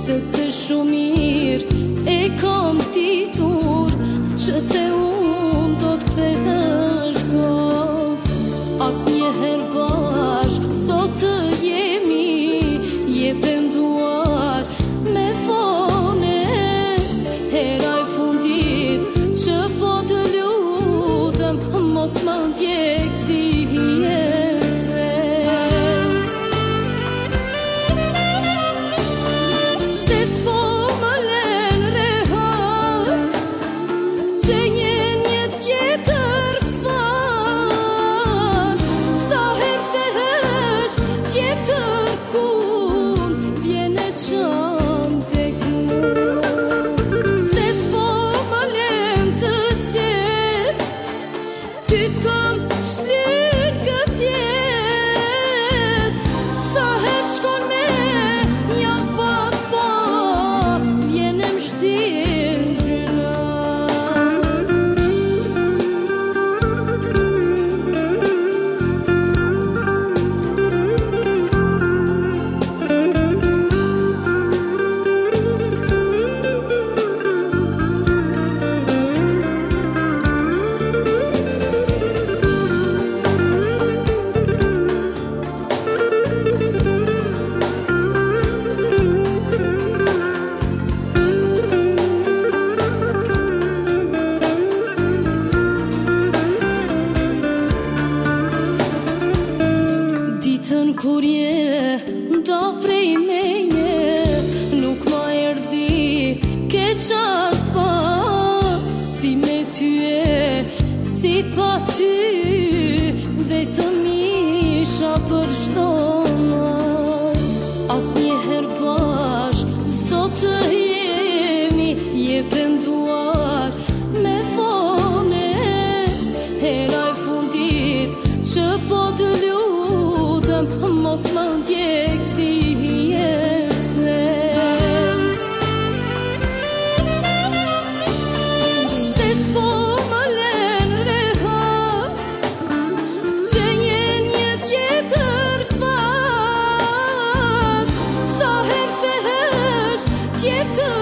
sepse shumë mirë e kam ditur që te unë do t'kthehesh sot. Asnjëherë bashk s'do të jemi, jepem duar me vones. Hera e fundit që po të lutem, mos më ndjek si jeses. Se s'po më len rehat, që një tjetër fat. Sa her thehesh tjetër kun, vjene qëm tek mu. Se s'po më len të qet, ty t'kam shlyn këtë jet. Sa her shkon me një fat pa, vjene m'shtin gjyna. Ditën kur je nda prej meje, nuk ma erdhi ke qas pa. Si me ty e si pa ty, vetëm isha për çdo natë. Asnjëherë bashk s'do të jemi, jepem duar me vones. Hera e fundit që po të lutem, mos më ndjek si jeses. Se s'po më len rehat, që një tjetër fat. Sa her thehesh tjetër